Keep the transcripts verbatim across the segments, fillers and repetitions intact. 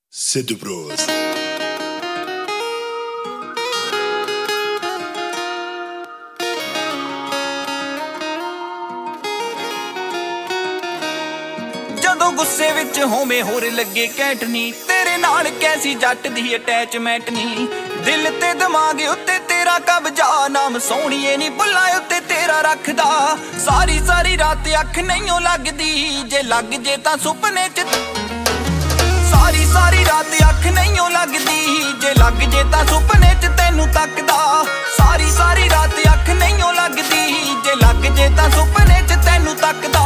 City Bros. ਜਦੋਂ ਗੁੱਸੇ ਵਿੱਚ ਹੋਵੇਂ ਹੋਰ ਲੱਗੇ ਕੈਂਟ ਨੀ ਤੇਰੇ ਨਾਲ ਕੈਸੀ ਜੱਟ ਦੀ ਅਟੈਚਮੈਂਟ ਨੀ ਦਿਲ ਤੇ ਦਿਮਾਗ ਉੱਤੇ ਤੇਰਾ ਕਬਜ਼ਾ ਨਾਮ ਸੋਹਣੀਏ ਨੀ ਬੁੱਲਾਂ ਉੱਤੇ ਤੇਰਾ ਰੱਖਦਾ ਸਾਰੀ ਸਾਰੀ ਰਾਤ ਅੱਖ ਨਹੀਂਓ ਲੱਗਦੀ ਜੇ ਲੱਗ ਜੇ ਤਾਂ ਸੁਪਨੇ ਚ ਸਾਰੀ ਸਾਰੀ ਰਾਤ ਅੱਖ ਨਹੀਂਓ ਲੱਗਦੀ ਜੇ ਲੱਗ ਜੇ ਤਾਂ ਸੁਪਨੇ ਚ ਤੈਨੂੰ ਤੱਕਦਾ ਸਾਰੀ ਸਾਰੀ ਰਾਤ ਅੱਖ ਨਹੀਂਓ ਲੱਗਦੀ ਜੇ ਲੱਗ ਜੇ ਤਾਂ ਸੁਪਨੇ ਚ ਤੈਨੂੰ ਤੱਕਦਾ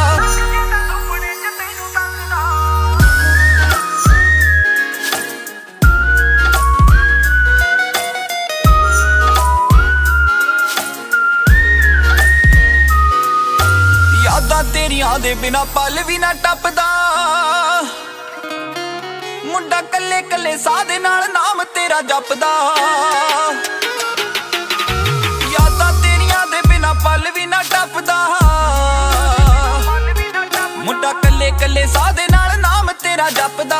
ਯਾਦਾਂ ਤੇਰੀਆਂ ਦੇ ਬਿਨਾ ਪਲ ਵੀ ਨਾ ਟੱਪਦਾ ਮੁੰਡਾ ਕੱਲੇ ਕੱਲੇ ਸਾਹ ਦੇ ਨਾਲ ਨਾਮ ਤੇਰਾ ਜਪਦਾ ਯਾਦਾਂ ਤੇਰੀਆਂ ਦੇ ਬਿਨਾ ਪਲ ਵੀ ਨਾ ਟੱਪਦਾ ਮੁੰਡਾ ਕੱਲੇ ਕੱਲੇ ਸਾਹ ਦੇ ਨਾਲ ਨਾਮ ਤੇਰਾ ਜਪਦਾ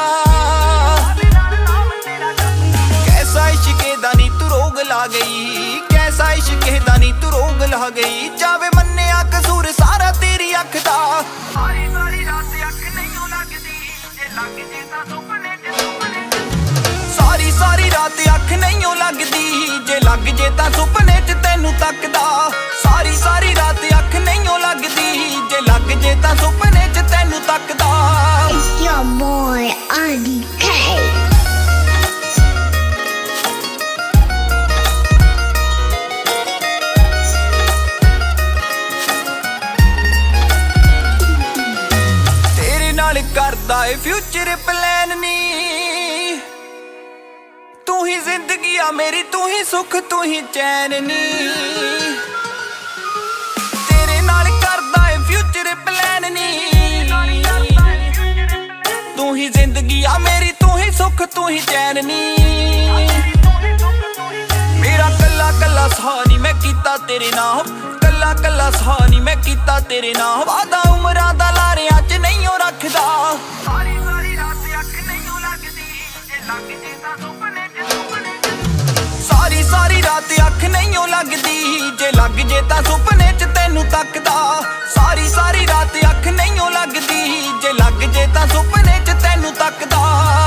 ਕੈਸਾ ਇਸ਼ਕੇ ਦਾ ਨੀ ਤੂੰ ਰੋਗ ਲਾ ਗਈ ਕੈਸਾ ਇਸ਼ਕੇ ਦਾ ਨੀ ਤੂੰ ਰੋਗ ਲਾ ਗਈ ਜਾਵੇ ਮੰਨਿਆ ਕਸੂਰ ਸਾਰਾ ਤੇਰੀ ਅੱਖ ਦਾ ਸਾਰੀ ਸਾਰੀ ਰਾਤ ਅੱਖ ਨਹੀਂਓ ਲੱਗਦੀ ਜੇ ਲੱਗ ਜੇ ਤਾਂ ਸੁਪਨੇ ਚ ਸੁਪਨੇ ਸਾਰੀ ਸਾਰੀ ਰਾਤ ਅੱਖ ਨਹੀਂਓ ਲੱਗਦੀ ਜੇ ਲੱਗ ਜੇ ਤਾਂ ਸੁਪਨੇ ਚ ਤੈਨੂੰ ਤੱਕਦਾ ਸਾਰੀ ਸਾਰੀ ਰਾਤ ਅੱਖ ਨਹੀਂਓ ਲੱਗਦੀ ਜੇ ਲੱਗ ਜੇ ਤਾਂ ਸੁਪਨੇ ਚ ਤੈਨੂੰ ਤੱਕਦਾ It's your boy, Andy K. ਕਰਦਾ ਏ ਫਿਊਚਰ ਪਲਾਨ ਨੀ ਤੂੰ ਹੀ ਜ਼ਿੰਦਗੀ ਆ ਮੇਰੀ ਤੂੰ ਹੀ ਸੁੱਖ ਤੂੰ ਹੀ ਚੈਨ ਨੀ ਤੇਰੇ ਨਾਲ ਕਰਦਾ ਏ ਫਿਊਚਰ ਪਲਾਨ ਨੀ ਤੂੰ ਹੀ ਜ਼ਿੰਦਗੀ ਆ ਮੇਰੀ ਤੂੰ ਹੀ ਸੁੱਖ ਤੂੰ ਹੀ ਚੈਨ ਨੀ ਮੇਰਾ ਕੱਲਾ ਕੱਲਾ ਸਾਹ ਨੀ ਮੈਂ ਕੀਤਾ ਤੇਰੇ ਨਾਲ ਕੱਲਾ ਕੱਲਾ ਸਾਹ ਨੀ ਮੈਂ ਕੀਤਾ ਤੇਰੇ ਨਾਲ ਵਾਦਾ ਉਮਰਾਂ ਦਾ ਲਾਰਿਆਂ ਚ ਨਹੀਂਓ ਰੱਖਦਾ ਸਾਰੀ ਸਾਰੀ ਰਾਤ ਅੱਖ ਨਹੀਂਓ ਲੱਗਦੀ ਜੇ ਲੱਗ ਜੇ ਤਾਂ ਸੁਪਨੇ ਚ ਸੁਪਨੇ ਸਾਰੀ ਸਾਰੀ ਰਾਤ ਅੱਖ ਨਹੀਂਓ ਲੱਗਦੀ ਜੇ ਲੱਗ ਜੇ ਤਾਂ ਸੁਪਨੇ ਚ ਤੈਨੂੰ ਤੱਕਦਾ ਸਾਰੀ ਸਾਰੀ ਰਾਤ ਅੱਖ ਨਹੀਂਓ ਲੱਗਦੀ ਜੇ ਲੱਗ ਜੇ ਤਾਂ ਸੁਪਨੇ ਚ ਤੈਨੂੰ ਤੱਕਦਾ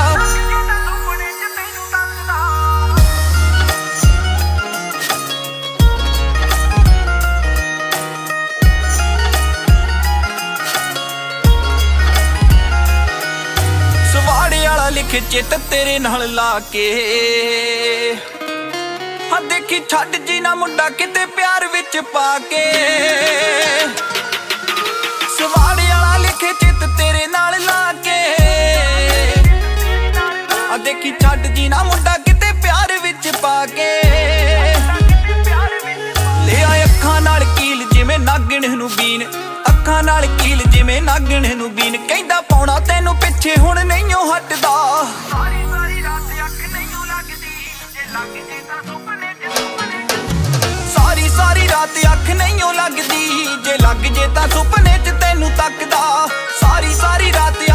ਲਿਖੇ ਚਿੱਤ ਤੇਰੇ ਨਾਲ ਲਾ ਕੇ ਹਾਂ ਦੇਖੀ ਛੱਡ ਜੀ ਨਾ ਮੁੰਡਾ ਕਿਤੇ ਪਿਆਰ ਵਿੱਚ ਪਾ ਕੇ ਸਵਾੜੇ ਵਾਲਾ ਲਿਖੇ ਚਿੱਤ ਤੇਰੇ ਨਾਲ ਲਾ ਕੇ ਹਾਂ ਦੇਖੀ ਛੱਡ ਜੀ ਨਾ ਮੁੰਡਾ ਕਿਤੇ ਪਿਆਰ ਵਿੱਚ ਪਾ ਕੇ ਲੈ ਆ ਅੱਖਾਂ ਨਾਲ ਕੀਲ ਜਿਵੇਂ ਨਾਗਣ ਨੂੰ ਬੀਨ ਅੱਖਾਂ ਨਾਲ ਕੀਲ ਜਿਵੇਂ ਨਾਗਣ ਨੂੰ ਬੀਨ ਕਹਿੰਦਾ ਪਾਉਣਾ ਤੈਨੂੰ ਪਿੱਛੇ ਹੁਣ ਨਹੀਂਓ ਹਟਦਾ ਸਾਰੀ ਸਾਰੀ ਰਾਤ ਅੱਖ ਨਹੀਂਓ ਲੱਗਦੀ ਜੇ ਲੱਗ ਜੇ ਤਾਂ ਸੁਪਨੇ ਚ ਸੁਪਨੇ ਸਾਰੀ ਸਾਰੀ ਰਾਤ ਅੱਖ ਨਹੀਂਓ ਲੱਗਦੀ ਜੇ ਲੱਗ ਜੇ ਤਾਂ ਸੁਪਨੇ ਚ ਤੈਨੂੰ ਤੱਕਦਾ ਸਾਰੀ ਸਾਰੀ ਰਾਤ